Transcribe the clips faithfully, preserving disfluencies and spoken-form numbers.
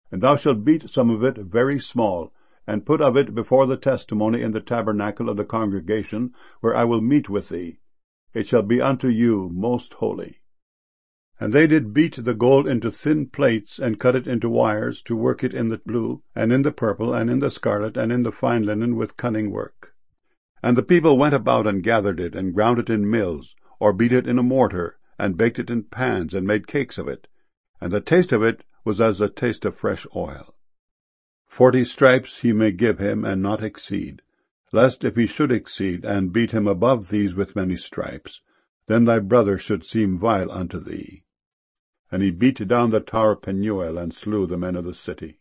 And thou shalt beat some of it very small, and put of it before the testimony in the tabernacle of the congregation, where I will meet with thee. It shall be unto you most holy. And they did beat the gold into thin plates, and cut it into wires, to work it in the blue, and in the purple, and in the scarlet, and in the fine linen with cunning work. And the people went about and gathered it, and ground it in mills, or beat it in a mortar, and baked it in pans, and made cakes of it. And the taste of it was as the taste of fresh oil. Forty stripes he may give him, and not exceed, lest if he should exceed, and beat him above these with many stripes, then thy brother should seem vile unto thee. And he beat down the tower of Penuel, and slew the men of the city.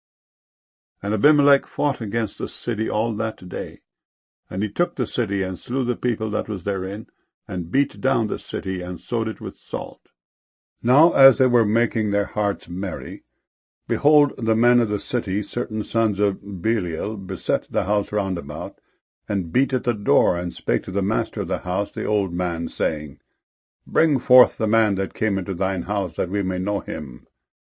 And Abimelech fought against the city all that day. And he took the city, and slew the people that was therein, and beat down the city, and sowed it with salt. Now as they were making their hearts merry, behold, the men of the city, certain sons of Belial, beset the house round about, and beat at the door, and spake to the master of the house, the old man, saying, Bring forth the man that came into thine house, that we may know him.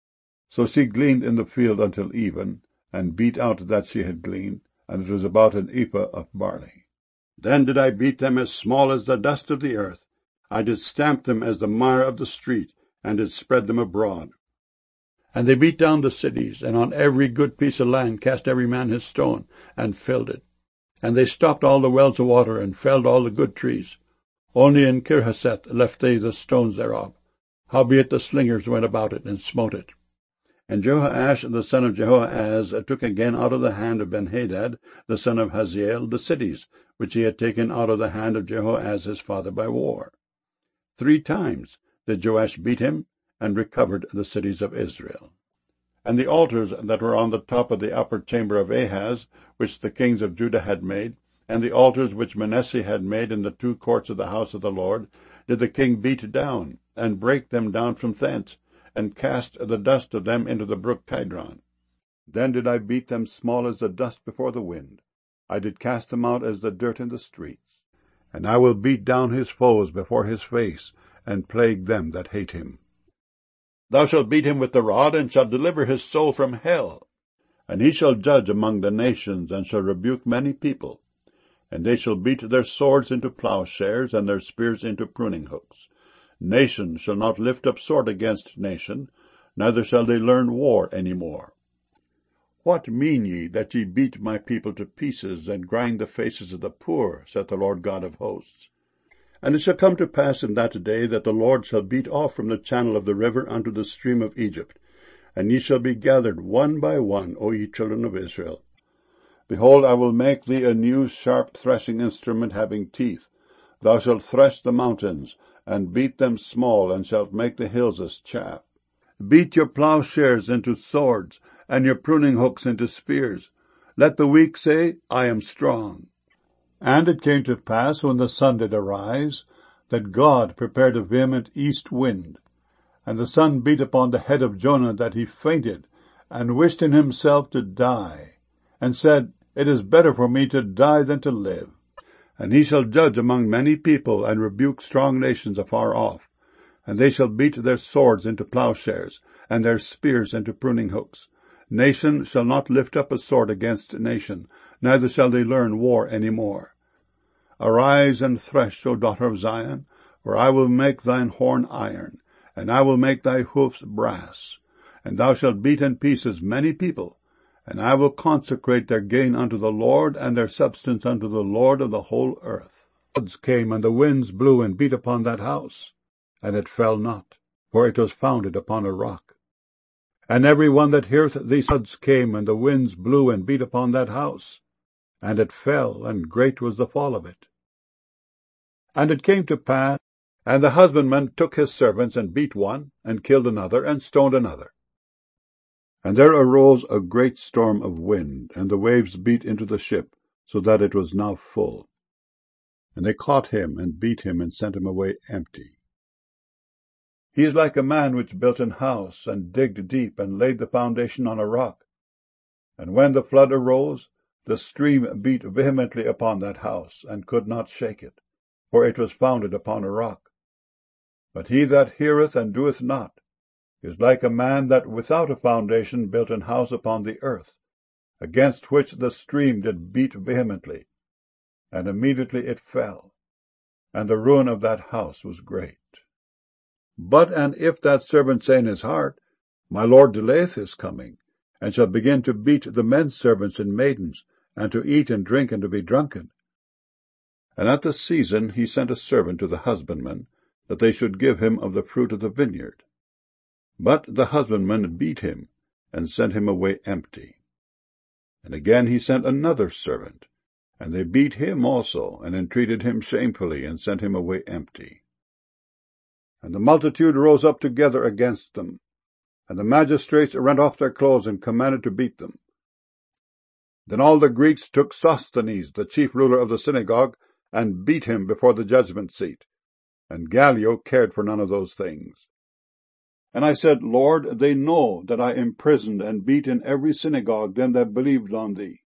So she gleaned in the field until even, and beat out that she had gleaned, and it was about an ephah of barley. Then did I beat them as small as the dust of the earth. I did stamp them as the mire of the street, and did spread them abroad. And they beat down the cities, and on every good piece of land cast every man his stone, and filled it. And they stopped all the wells of water, and felled all the good trees. Only in Kirhaseth left they the stones thereof. Howbeit the slingers went about it, and smote it. And Jehoash the son of Jehoahaz took again out of the hand of Benhadad the son of Hazael the cities, which he had taken out of the hand of Jehoahaz his father by war. Three times did Joash beat him, and recovered the cities of Israel. And the altars that were on the top of the upper chamber of Ahaz, which the kings of Judah had made, and the altars which Manasseh had made in the two courts of the house of the Lord, did the king beat down, and break them down from thence, and cast the dust of them into the brook Kidron. Then did I beat them small as the dust before the wind. I did cast them out as the dirt in the streets. And I will beat down his foes before his face, and plague them that hate him. Thou shalt beat him with the rod, and shalt deliver his soul from hell. And he shall judge among the nations, and shall rebuke many people. And they shall beat their swords into plowshares, and their spears into pruning hooks. Nation shall not lift up sword against nation, neither shall they learn war any more. What mean ye, that ye beat my people to pieces, and grind the faces of the poor, saith the Lord God of hosts? And it shall come to pass in that day, that the Lord shall beat off from the channel of the river unto the stream of Egypt, and ye shall be gathered one by one, O ye children of Israel. Behold, I will make thee a new sharp threshing instrument having teeth. Thou shalt thresh the mountains, and beat them small, and shalt make the hills as chaff. Beat your plowshares into swords, and your pruning hooks into spears. Let the weak say, I am strong. And it came to pass, when the sun did arise, that God prepared a vehement east wind. And the sun beat upon the head of Jonah, that he fainted, and wished in himself to die, and said, It is better for me to die than to live. And he shall judge among many people, and rebuke strong nations afar off. And they shall beat their swords into plowshares, and their spears into pruning hooks. Nation shall not lift up a sword against nation, neither shall they learn war any more. Arise and thresh, O daughter of Zion, for I will make thine horn iron, and I will make thy hoofs brass. And thou shalt beat in pieces many people, and I will consecrate their gain unto the Lord, and their substance unto the Lord of the whole earth. Floods came, and the winds blew and beat upon that house, and it fell not, for it was founded upon a rock. And every one that heareth these floods came, and the winds blew and beat upon that house, and it fell, and great was the fall of it. And it came to pass, and the husbandman took his servants, and beat one, and killed another, and stoned another. And there arose a great storm of wind, and the waves beat into the ship, so that it was now full. And they caught him, and beat him, and sent him away empty. He is like a man which built an house, and digged deep, and laid the foundation on a rock. And when the flood arose, the stream beat vehemently upon that house, and could not shake it, for it was founded upon a rock. But he that heareth and doeth not, is like a man that without a foundation built an house upon the earth, against which the stream did beat vehemently, and immediately it fell, and the ruin of that house was great. But and if that servant say in his heart, My Lord delayeth his coming, and shall begin to beat the men servants and maidens, and to eat and drink and to be drunken. And at the season he sent a servant to the husbandmen, that they should give him of the fruit of the vineyard. But the husbandmen beat him, and sent him away empty. And again he sent another servant, and they beat him also, and entreated him shamefully, and sent him away empty. And the multitude rose up together against them, and the magistrates rent off their clothes, and commanded to beat them. Then all the Greeks took Sosthenes, the chief ruler of the synagogue, and beat him before the judgment seat. And Gallio cared for none of those things. And I said, Lord, they know that I imprisoned and beat in every synagogue them that believed on thee.